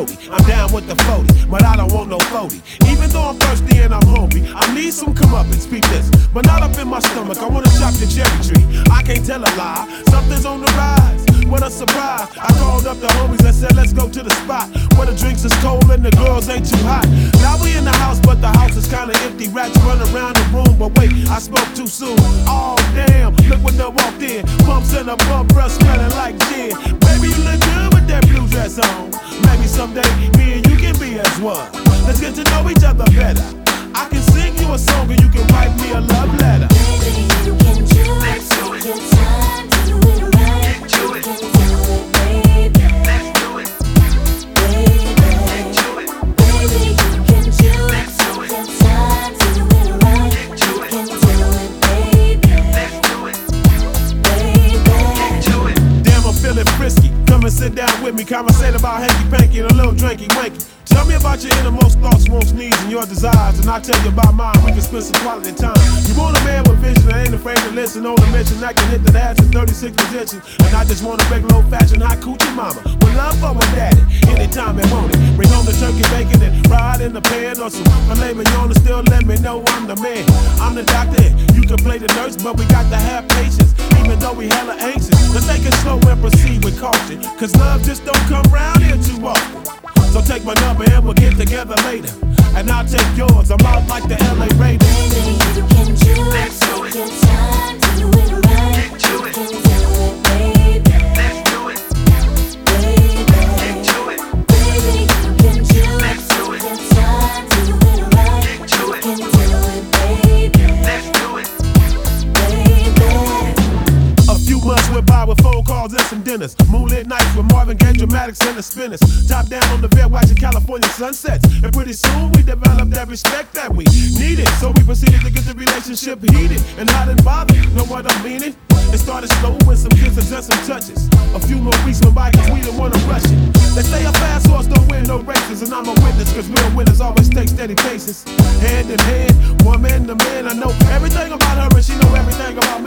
Brody. I'm down with the 40, but I don't want no 40. Even though I'm thirsty and I'm hungry, I need some comeuppance, peep this. But not up in my stomach, I wanna chop the cherry tree. I can't tell a lie, something's on the rise. What a surprise, I called up the homies and said let's go to the spot where the drinks is cold and the girls ain't too hot. Now we in the house, but the house is kinda empty. Rats run around the room, but wait, I spoke too soon. Oh damn, look when I walked in. Pumps in a bump breath smelling like gin. Baby, you look good with that blue dress on. Maybe someday me and you can be as one. Let's get to know each other better. I can sing you a song and you can write me a love letter. Baby, you can do it. Let's do it. Your time to do it right. Let's do it. You can do it, baby. Let's do it. Baby, let's do it. Baby, you can do it. Let's do it. Your time to do it right. Let's do it. You can do it, baby. Let's do it. Baby, let's do it. Damn, I'm feeling frisky. Come and sit down with me, conversate about hanky-panky and a little drinky-wanky. Tell me about your innermost thoughts, wants, needs, and your desires, and I'll tell you about mine. We can spend some quality time. You want a man with vision that ain't afraid to listen on a mission that can hit the ass in 36 positions. And I just want a regular old-fashioned hot coochie mama with love for my daddy anytime they want it. Bring home the turkey bacon and fry it in the pan or some filet mignon and still let me know I'm the man. I'm the doctor, you can play the nurse, but we got to have patience, even though we hella anxious. Let's take it slow and proceed with caution, cause love just don't come round here too often. So take my number and we'll get together later. And I'll take yours, I'm out like the LA Raiders. Baby, you can do it. Let's do it. Your time to do it right. Let's do it. You can do it, baby. Let's do it. Baby, let's do it. Baby, you can do it. Let's do it. Your time to do it right. Let's do it. You can do it, baby. Let's do it. Baby. A few months went by with phone calls and some dinners. Moonlit nights with Marvin Gaye, Dramatics, and the Spinners. Top down on the bed watching California sunsets. And pretty soon we developed that respect that we needed. So we proceeded to get the relationship heated and hot and bothered. Know what I mean? It started slow with some kisses and some touches. A few more weeks went by cause we didn't wanna rush it. They say a fast horse don't win no races, and I'm a witness cause real winners always take steady paces. Hand in hand, woman to man, I know everything about her and she know everything about